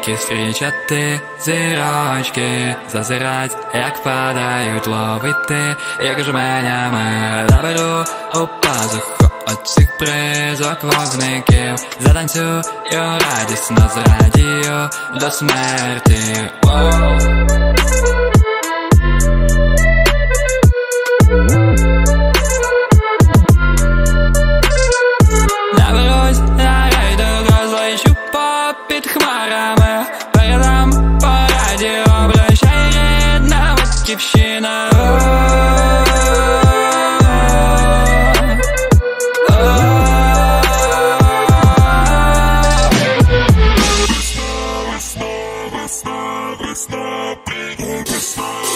зірочки зустрічати, зірочки зазирать, як падають, ловити, як жменями наберу у пазуху оцих призок вогників. Затанцюю радісно, зрадію до смерті. Наберусь на рейду, розлечу попід хмарами, передам по радіо, прощай, рідна батьківщина. Весна, прийде весна.